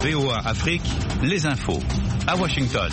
VOA Afrique, les infos, à Washington.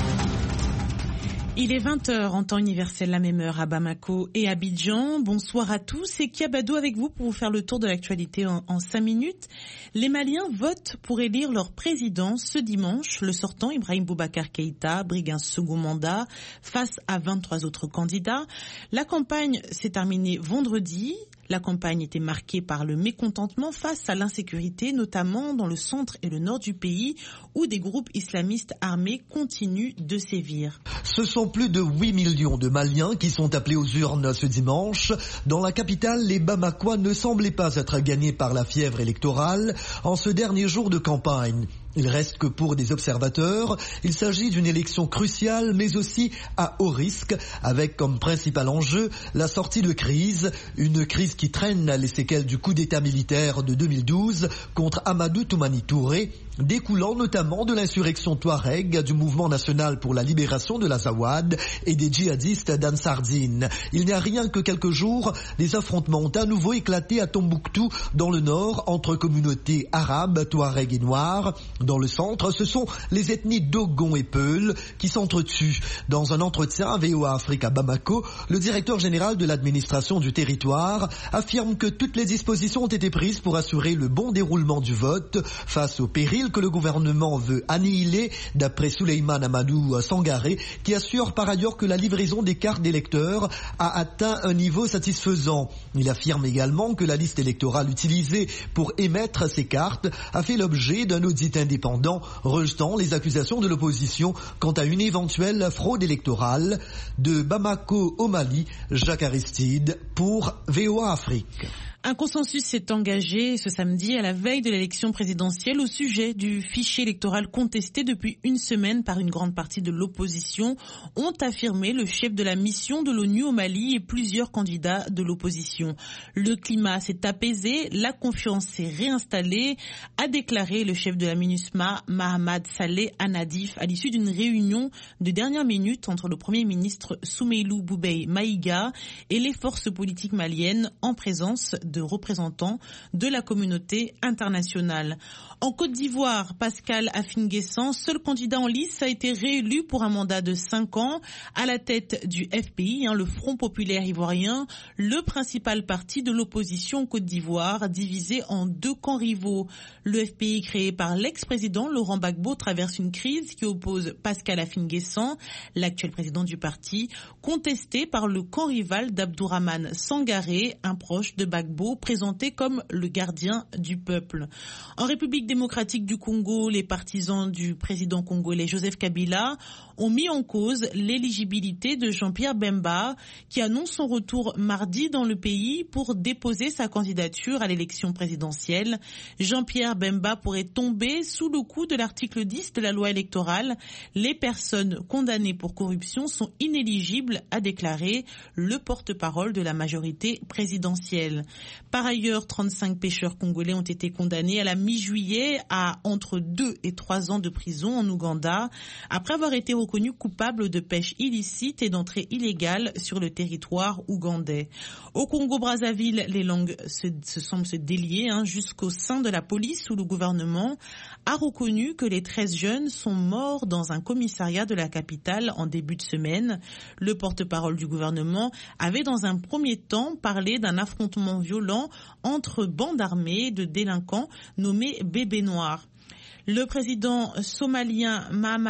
Il est 20h en temps universel, la même heure à Bamako et Abidjan. Bonsoir à tous, c'est Kiabado avec vous pour vous faire le tour de l'actualité en 5 minutes. Les Maliens votent pour élire leur président ce dimanche. Le sortant, Ibrahim Boubacar Keïta, brigue un second mandat face à 23 autres candidats. La campagne s'est terminée vendredi. La campagne était marquée par le mécontentement face à l'insécurité, notamment dans le centre et le nord du pays, où des groupes islamistes armés continuent de sévir. Ce sont plus de 8 millions de Maliens qui sont appelés aux urnes ce dimanche. Dans la capitale, les Bamakois ne semblaient pas être gagnés par la fièvre électorale en ce dernier jour de campagne. Il reste que pour des observateurs, il s'agit d'une élection cruciale mais aussi à haut risque, avec comme principal enjeu la sortie de crise, une crise qui traîne les séquelles du coup d'état militaire de 2012 contre Amadou Toumani Touré, découlant notamment de l'insurrection Touareg du Mouvement national pour la libération de l'Azawad et des djihadistes d'Ansardine. Il n'y a rien que quelques jours, des affrontements ont à nouveau éclaté à Tombouctou dans le nord entre communautés arabes, Touareg et Noirs. Dans le centre, ce sont les ethnies Dogon et Peul qui s'entretuent. Dans un entretien à VOA Afrique à Bamako, le directeur général de l'administration du territoire affirme que toutes les dispositions ont été prises pour assurer le bon déroulement du vote face au péril que le gouvernement veut annihiler, d'après Souleymane Amadou Sangaré, qui assure par ailleurs que la livraison des cartes d'électeurs a atteint un niveau satisfaisant. Il affirme également que la liste électorale utilisée pour émettre ces cartes a fait l'objet d'un audit indépendant, rejetant les accusations de l'opposition quant à une éventuelle fraude électorale. De Bamako au Mali, Jacques Aristide pour VOA Afrique. Un consensus s'est engagé ce samedi à la veille de l'élection présidentielle au sujet du fichier électoral contesté depuis une semaine par une grande partie de l'opposition, ont affirmé le chef de la mission de l'ONU au Mali et plusieurs candidats de l'opposition. Le climat s'est apaisé, la confiance s'est réinstallée, a déclaré le chef de la MINUSMA, Mahamad Saleh Anadif, à l'issue d'une réunion de dernière minute entre le Premier ministre Soumeylou Boubèye Maïga et les forces politiques maliennes en présence de représentants de la communauté internationale. En Côte d'Ivoire, Pascal Affinguessan, seul candidat en lice, a été réélu pour un mandat de 5 ans à la tête du FPI, le Front populaire ivoirien, le principal parti de l'opposition en Côte d'Ivoire, divisé en 2 camps rivaux. Le FPI, créé par l'ex-président Laurent Gbagbo, traverse une crise qui oppose Pascal Affinguessan, l'actuel président du parti, contesté par le camp rival d'Abdourahmane Sangaré, un proche de Gbagbo, présenté comme le gardien du peuple. En République démocratique du Congo, les partisans du président congolais Joseph Kabila ont mis en cause l'éligibilité de Jean-Pierre Bemba, qui annonce son retour mardi dans le pays pour déposer sa candidature à l'élection présidentielle. Jean-Pierre Bemba pourrait tomber sous le coup de l'article 10 de la loi électorale. Les personnes condamnées pour corruption sont inéligibles, a déclaré le porte-parole de la majorité présidentielle. Par ailleurs, 35 pêcheurs congolais ont été condamnés à la mi-juillet à entre 2 et 3 ans de prison en Ouganda, après avoir été reconnus coupables de pêche illicite et d'entrée illégale sur le territoire ougandais. Au Congo-Brazzaville, les langues semblent se délier jusqu'au sein de la police, où le gouvernement a reconnu que les 13 jeunes sont morts dans un commissariat de la capitale en début de semaine. Le porte-parole du gouvernement avait dans un premier temps parlé d'un affrontement violent entre bandes armées de délinquants nommés Bébé Noir. Le président somalien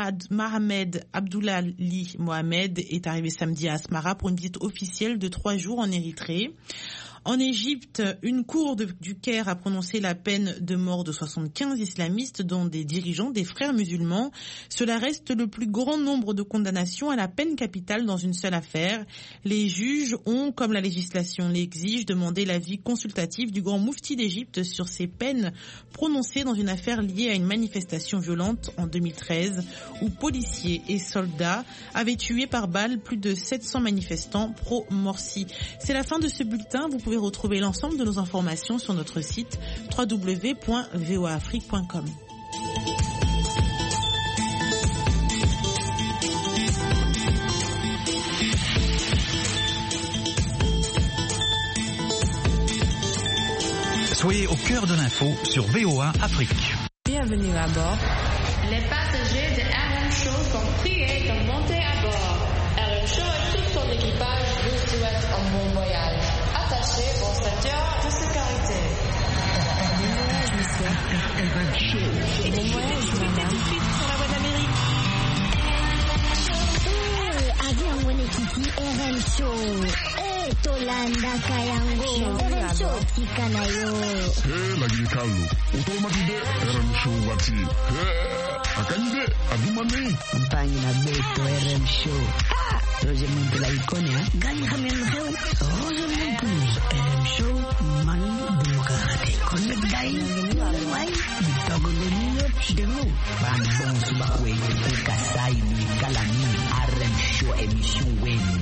Mohamed Abdullahi Mohamed est arrivé samedi à Asmara pour une visite officielle de 3 jours en Érythrée. En Égypte, une cour du Caire a prononcé la peine de mort de 75 islamistes, dont des dirigeants des frères musulmans. Cela reste le plus grand nombre de condamnations à la peine capitale dans une seule affaire. Les juges ont, comme la législation l'exige, demandé l'avis consultatif du grand moufti d'Égypte sur ces peines prononcées dans une affaire liée à une manifestation violente en 2013, où policiers et soldats avaient tué par balle plus de 700 manifestants pro-Morsi. C'est la fin de ce bulletin. Vous pouvez retrouver l'ensemble de nos informations sur notre site www.voaafrique.com. Soyez au cœur de l'info sur VOA Afrique. Bienvenue à bord. Les passagers de RM Show sont priés de monter à bord. RM Show et tout son équipage vous souhaitent un bon voyage. Attachez vos ceintures de sécurité. Bon voyage, monsieur. RM Show. Bon voyage, madame. Tout de suite sur la voie d'Amérique. Avion Wenekiki RM Show. Tolanda Kayango. RM Show Tikanayo. Lagi Carlo. Otomaki de RM Show Wati. Akande Adumane. Campagne na Beto RM Show. Roger Montela Iconia. Gani Hamel Roger Montus RM Show. Mani Democrate. Connect Dai. Wai. Bitogolino Chidemo. Bambon Subakwe. Kasai Kalani. RM Show émission Weni.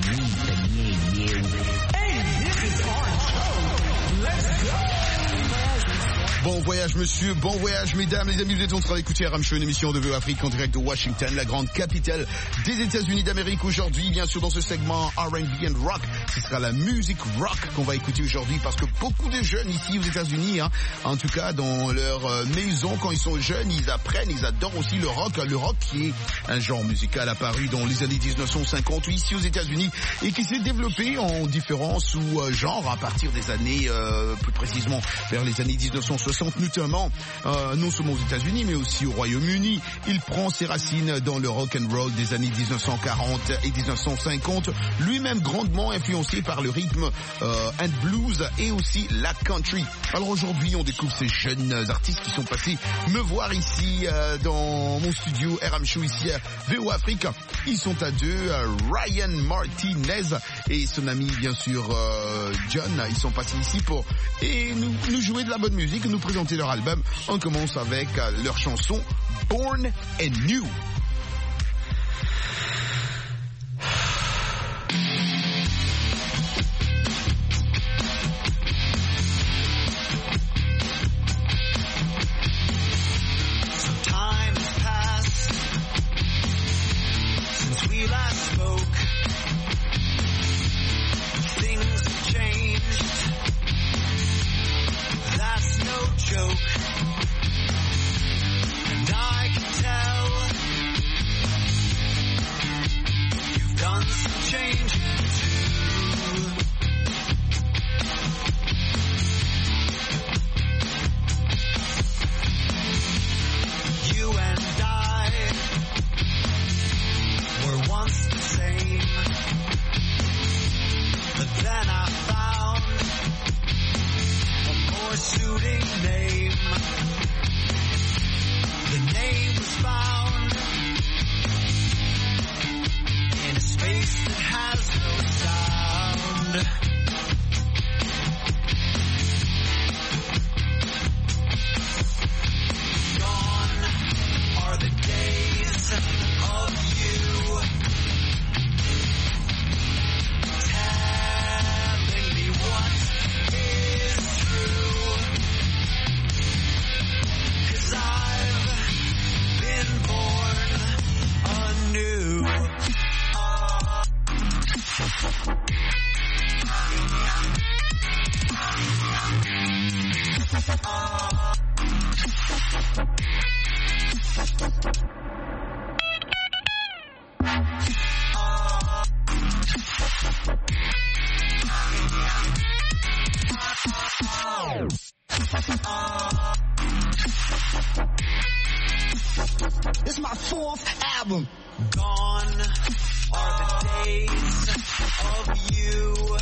Bon voyage monsieur, bon voyage mesdames, les amis, vous êtes en train d'écouter RM Show, une émission de VO Afrique en direct de Washington, la grande capitale des États-Unis d'Amérique. Aujourd'hui, bien sûr, dans ce segment R&B and Rock, ce sera la musique rock qu'on va écouter aujourd'hui parce que beaucoup de jeunes ici aux États-Unis, en tout cas dans leur maison, quand ils sont jeunes, ils apprennent, ils adorent aussi le rock qui est un genre musical apparu dans les années 1950 ici aux États-Unis et qui s'est développé en différents sous-genres à partir des années, plus précisément vers les années 1960. Notamment, non seulement aux États-Unis, mais aussi au Royaume-Uni. Il prend ses racines dans le rock and roll des années 1940 et 1950, lui-même grandement influencé par le rythme and blues et aussi la country. Alors aujourd'hui, on découvre ces jeunes artistes qui sont passés me voir ici dans mon studio RM Show ici à VO Afrique. Ils sont à deux, Ryan Martinez et son ami bien sûr John. Ils sont passés ici pour nous jouer de la bonne musique, nous présenter leur album. On commence avec leur chanson Born Anew. It's my fourth album. Gone are the days of you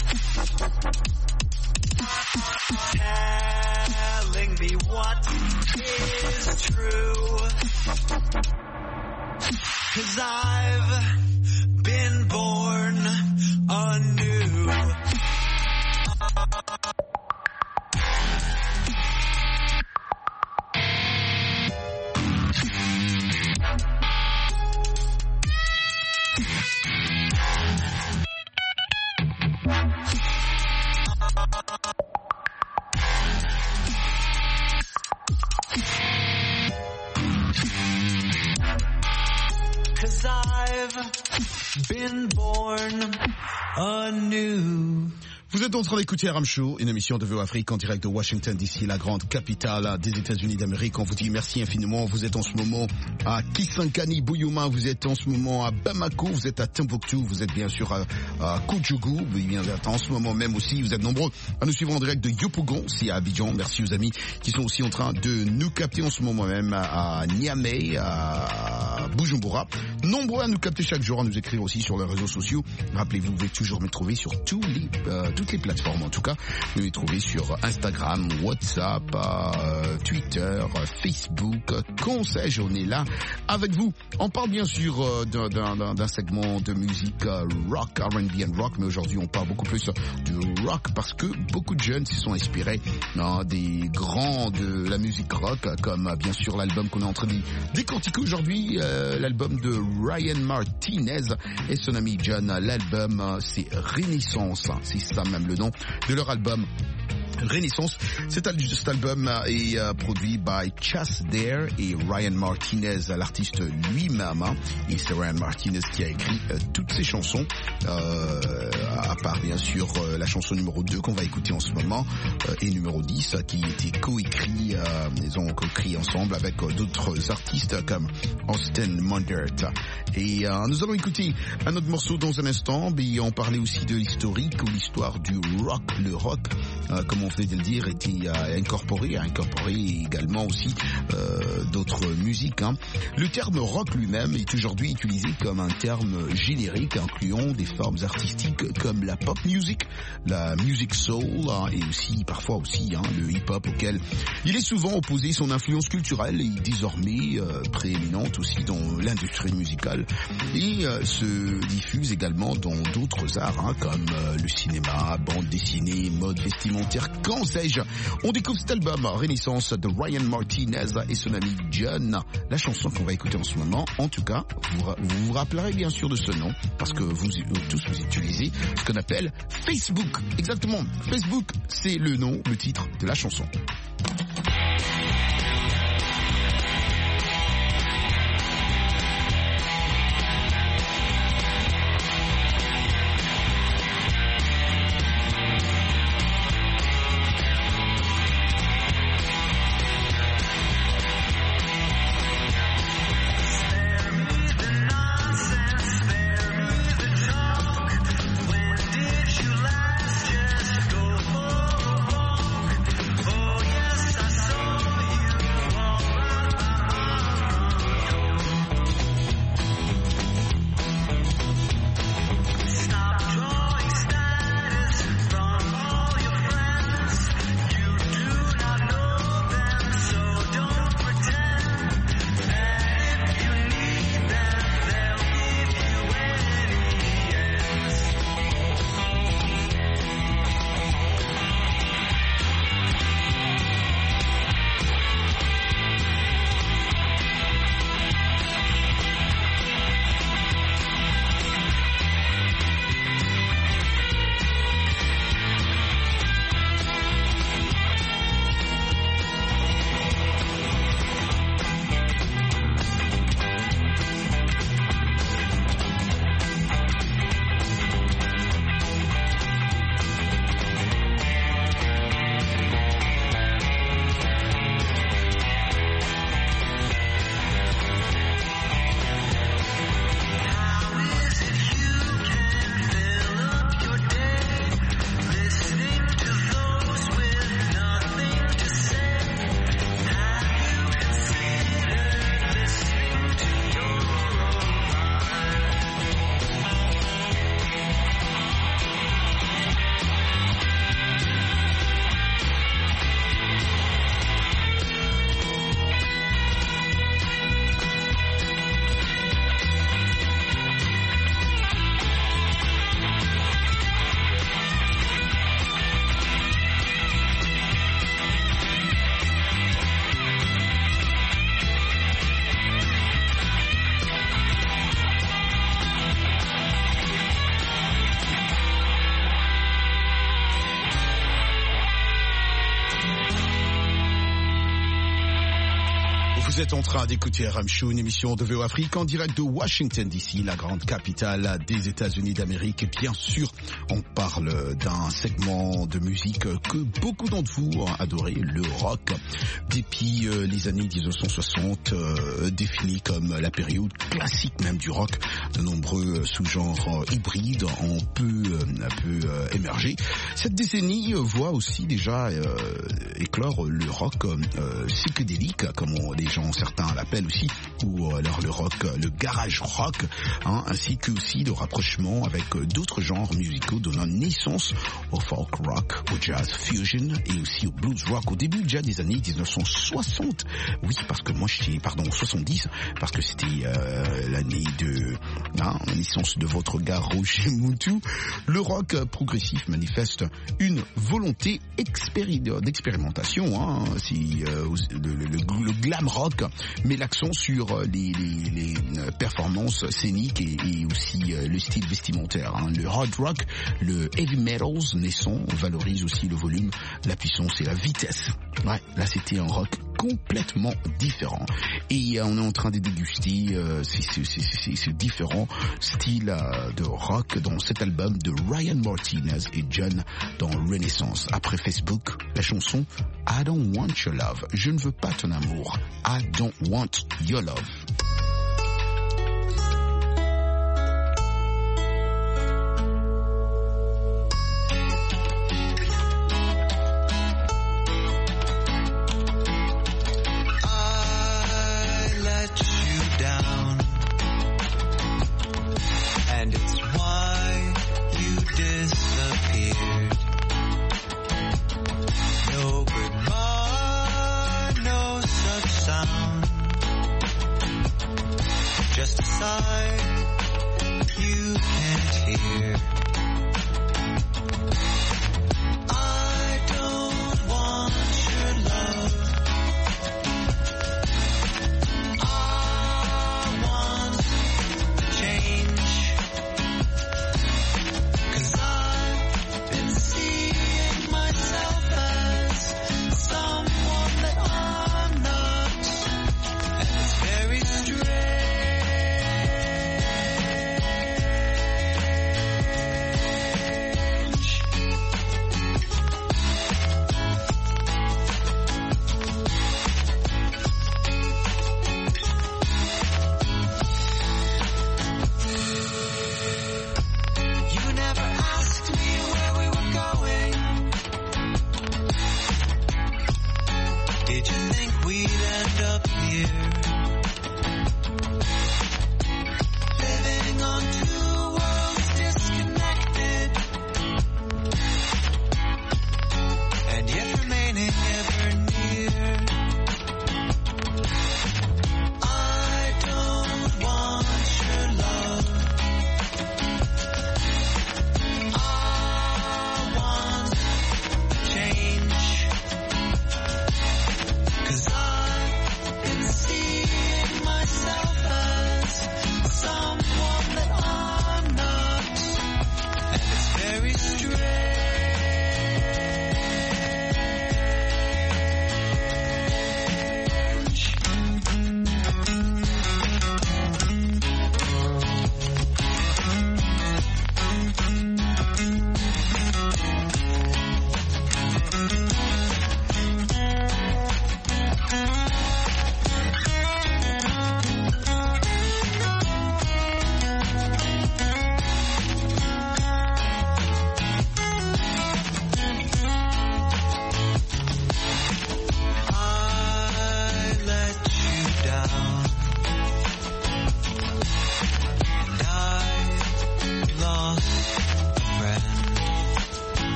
telling me what is true. 'Cause I've been born anew. Cause I've been born anew. Vous êtes en train d'écouter RM Show, une émission de VO Afrique en direct de Washington DC, la grande capitale des États-Unis d'Amérique. On vous dit merci infiniment. Vous êtes en ce moment à Kisangani, Bouyouma, vous êtes en ce moment à Bamako, vous êtes à Timbuktu, vous êtes bien sûr à Koudjougou, vous êtes en ce moment même aussi, vous êtes nombreux à nous suivre en direct de Yopougon, c'est à Abidjan. Merci aux amis qui sont aussi en train de nous capter en ce moment même à Niamey, à Bujumbura. Nombreux à nous capter chaque jour, à nous écrire aussi sur les réseaux sociaux. Rappelez-vous, vous pouvez toujours me trouver sur toutes les plateformes en tout cas. Vous me trouvez sur Instagram, WhatsApp, Twitter, Facebook, qu'on sais-je, on est là avec vous. On parle bien sûr d'un segment de musique rock, R&B and rock, mais aujourd'hui on parle beaucoup plus du rock parce que beaucoup de jeunes se sont inspirés des grands de la musique rock, comme bien sûr l'album qu'on est en train de décortiquer aujourd'hui, l'album de Ryan Martinez et son ami John. L'album c'est Renaissance, c'est ça même le nom de leur album Renaissance. Cet album est produit by Chas Dare et Ryan Martinez, l'artiste lui-même. Et c'est Ryan Martinez qui a écrit toutes ces chansons, à part bien sûr la chanson numéro 2 qu'on va écouter en ce moment, et numéro 10 qui était coécrit, ils ont coécrit ensemble avec d'autres artistes comme Austin Mundert. Et nous allons écouter un autre morceau dans un instant, mais on parlait aussi de l'historique ou l'histoire du rock. Le rock, comme on venait de le dire, était incorporé également aussi d'autres musiques. Le terme rock lui-même est aujourd'hui utilisé comme un terme générique incluant des formes artistiques comme la pop music, la music soul et aussi parfois aussi le hip-hop auquel il est souvent opposé. Son influence culturelle est désormais prééminente aussi dans l'industrie musicale et se diffuse également dans d'autres arts comme le cinéma, bande dessinée, mode vestimentaire, quand sais-je. On découvre cet album Renaissance de Ryan Martinez et son ami John. La chanson qu'on va écouter en ce moment, en tout cas, vous vous rappellerez bien sûr de ce nom parce que vous tous vous utilisez ce qu'on appelle Facebook. Exactement, Facebook, c'est le nom, le titre de la chanson. Oh yeah. êtes en train d'écouter RM Show, une émission de VO Afrique en direct de Washington DC, la grande capitale des États-Unis d'Amérique. Et bien sûr, on parle d'un segment de musique que beaucoup d'entre vous ont adoré, le rock. Depuis les années 1960, défini comme la période classique même du rock, de nombreux sous-genres hybrides ont peu émerger. Cette décennie voit aussi déjà éclore le rock psychédélique, comme certains l'appellent aussi, ou alors le rock, le garage rock, ainsi que aussi le rapprochement avec d'autres genres musicaux donnant naissance au folk rock, au jazz fusion et aussi au blues rock au début déjà des années 1960. Oui, parce que moi 70, parce que c'était l'année de la naissance de votre gars Roger Moutou. Le rock progressif manifeste une volonté d'expérimentation. C'est le glam rock met l'accent sur les performances scéniques et aussi le style vestimentaire. Le hard rock, le heavy metals naissant valorise aussi le volume, la puissance et la vitesse. Ouais, là c'était un rock complètement différent. Et on est en train de déguster ces différents styles de rock dans cet album de Ryan Martinez et John dans Renaissance. Après Facebook, la chanson I Don't Want Your Love. Je ne veux pas ton amour. I Don't Want Your Love.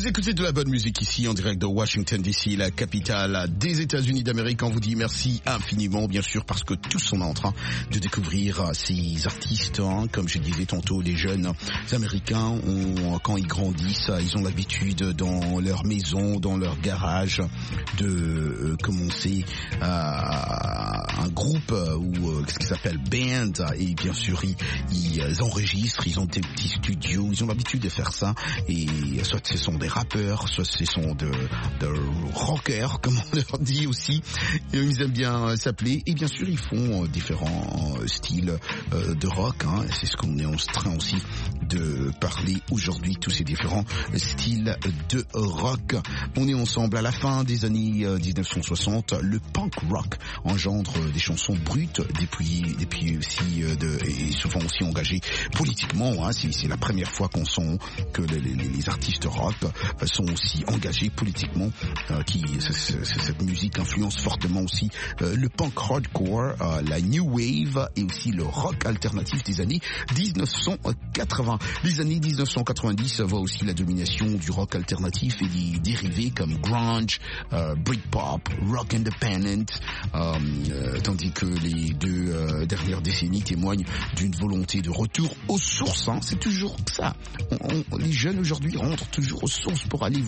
Vous écoutez de la bonne musique ici en direct de Washington DC, la capitale des États-Unis d'Amérique. On vous dit merci infiniment, bien sûr, parce que tous sont en train de découvrir ces artistes. Comme je disais tantôt, les jeunes Américains, quand ils grandissent, ils ont l'habitude dans leur maison, dans leur garage, de commencer un groupe ou ce qui s'appelle band. Et bien sûr, ils enregistrent, ils ont des petits studios, ils ont l'habitude de faire ça. Et soit ce sont des rappeurs, soit ce sont de rockers, comme on leur dit aussi. Ils aiment bien s'appeler. Et bien sûr, ils font différents styles de rock. C'est ce qu'on est en train aussi de parler aujourd'hui, tous ces différents styles de rock. On est ensemble à la fin des années 1960. Le punk rock engendre des chansons brutes, depuis aussi et souvent aussi engagées politiquement. C'est la première fois qu'on sent que les artistes rock sont aussi engagés politiquement, cette musique influence fortement aussi le punk hardcore, la new wave et aussi le rock alternatif des années 1980. Les années 1990 voient aussi la domination du rock alternatif et des dérivés comme grunge, Britpop, rock independent, tandis que les deux dernières décennies témoignent d'une volonté de retour aux sources. C'est toujours ça. Les jeunes aujourd'hui rentrent toujours aux sources pour aller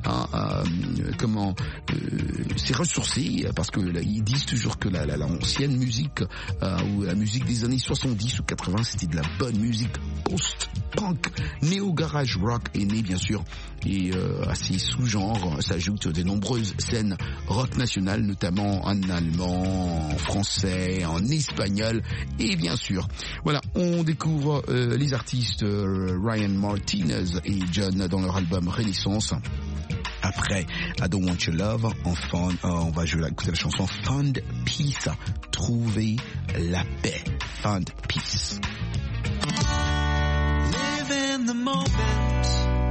c'est ressourcer, parce que là, ils disent toujours que l'ancienne musique ou la musique des années 70 ou 80 c'était de la bonne musique post-punk, néo-garage rock est né bien sûr, et à ces sous-genres s'ajoutent de nombreuses scènes rock nationales, notamment en allemand, en français, en espagnol, et bien sûr voilà, on découvre les artistes Ryan Martinez et John dans leur album Renaissance. Après I Don't Want Your Love, on va écouter la chanson Find Peace, trouver la paix. Find Peace. Live in the moment.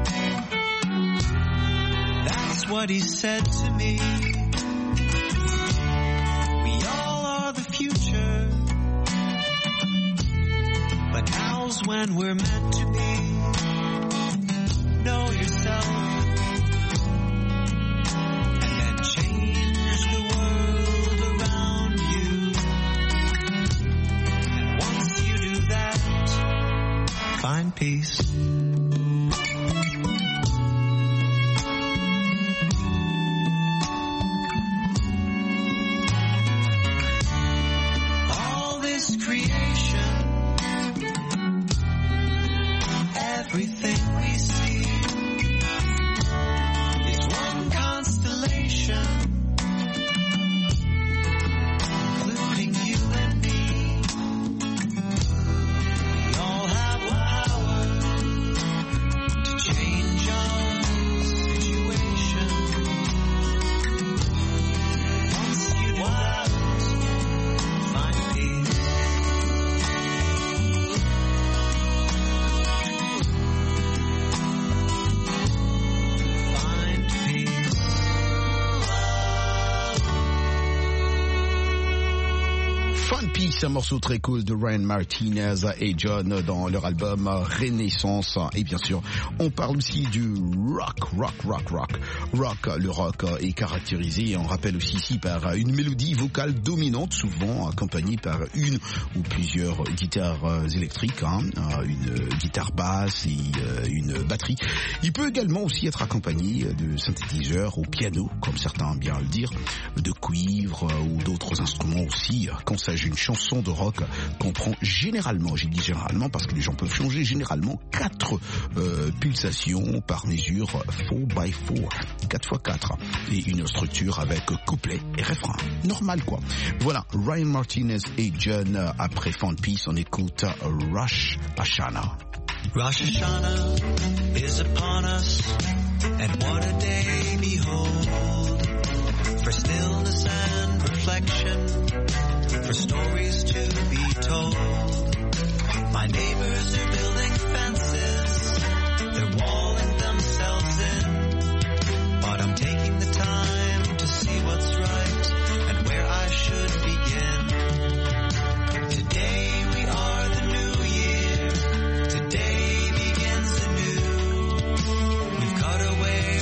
That's what he said to me. We all are the future, but now's when we're meant to be. Know yourself. Find peace. All this creation, everything we see is one constellation, including you and me. C'est un morceau très cool de Ryan Martinez et John dans leur album Renaissance. Et bien sûr, on parle aussi du rock. Le rock est caractérisé, on rappelle aussi ici, par une mélodie vocale dominante, souvent accompagnée par une ou plusieurs guitares électriques, une guitare basse et une batterie. Il peut également aussi être accompagné de synthétiseurs au piano, comme certains aiment bien le dire, de cuivre ou d'autres instruments aussi. Quand il s'agit d'une chanson de rock, comprend généralement, j'ai dit généralement parce que les gens peuvent changer, généralement 4 pulsations par mesure, 4x4, 4x4, et une structure avec couplet et refrain. Normal quoi. Voilà, Ryan Martinez et John. Après Find Peace, on écoute Rosh Hashanah. Rosh Hashanah is upon us, and what a day behold, for stillness and reflection, for stories to be told. My neighbors are building fences, they're walling themselves in, but I'm taking the time to see what's right and where I should begin. Today we are the new year, today begins anew. We've cut away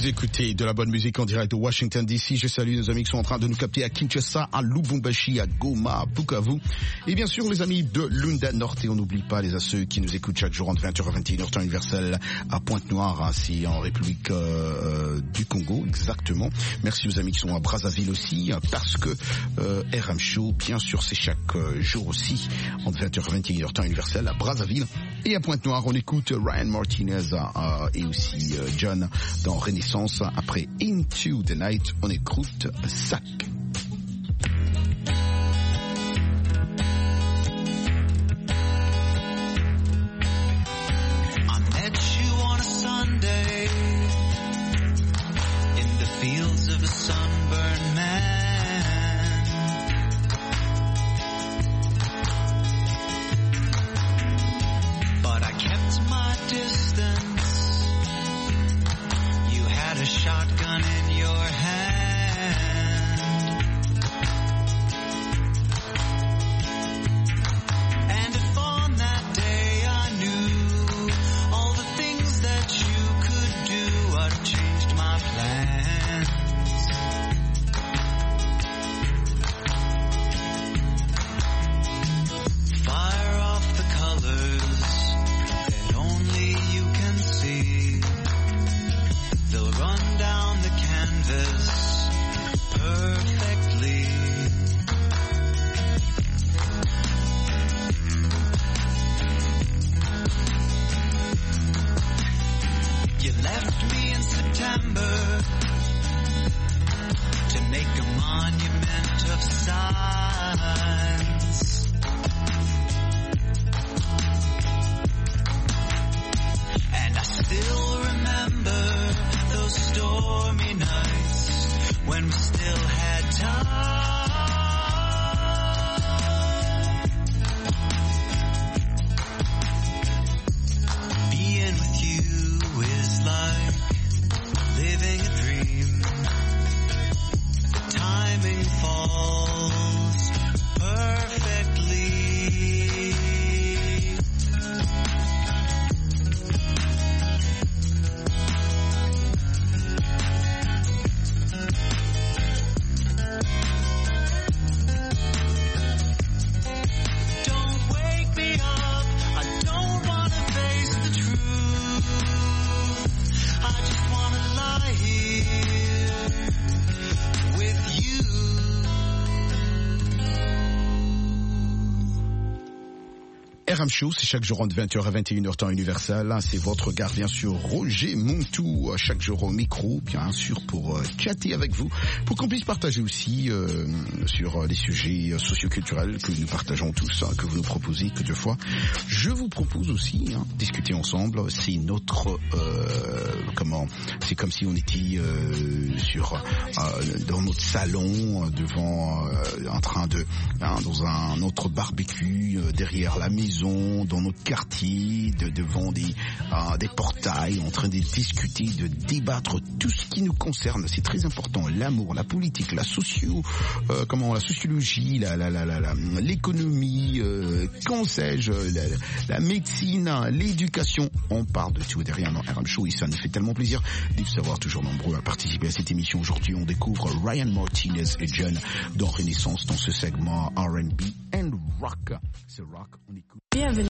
Vous écoutez de la bonne musique en direct de Washington DC. Je salue nos amis qui sont en train de nous capter à Kinshasa, à Lubumbashi, à Goma, à Bukavu. Et bien sûr, les amis de Lunda Norte. Et on n'oublie pas ceux qui nous écoutent chaque jour entre 20h et 21h temps universel à Pointe-Noire, ainsi en République du Congo, exactement. Merci aux amis qui sont à Brazzaville aussi, parce que RM Show, bien sûr, c'est chaque jour aussi entre 20h et 21h temps universel à Brazzaville et à Pointe-Noire. On écoute Ryan Martinez et aussi John dans Renaissance. Après Into the Night, on écoute Sac. Fields of a sunburned man, but I kept my distance. You had a shotgun in your hand, and if on that day I knew all the things that you could do, I'd have changed my plan. To make a monument of signs, and I still remember those stormy nights when we still had time. Being with you is like living a dream. The timing falls perfectly. Don't wake me up, I don't want to face the truth. I just want to lie here with you. RM Show, c'est chaque jour entre 20h et 21h temps universel. C'est votre gars, bien sûr, Roger Montou, chaque jour au micro, bien sûr, pour chatter avec vous, pour qu'on puisse partager aussi sur les sujets socioculturels que nous partageons tous, que vous nous proposez que deux fois. Je vous propose aussi discuter ensemble. C'est notre c'est comme si on était dans notre salon, devant en train de dans un autre barbecue derrière la maison, dans notre quartier, devant des portails, en train de discuter, de débattre tout ce qui nous concerne. C'est très important. L'amour, la politique, la sociologie, l'économie, qu'en sais-je, la médecine, l'éducation. On parle de tout derrière dans RM Show et ça nous fait tellement plaisir de vous savoir toujours nombreux à participer à cette émission. Aujourd'hui, on découvre Ryan Martinez et John dans Renaissance dans ce segment R&B and Rock. Ce rock, on écoute. Bienvenue.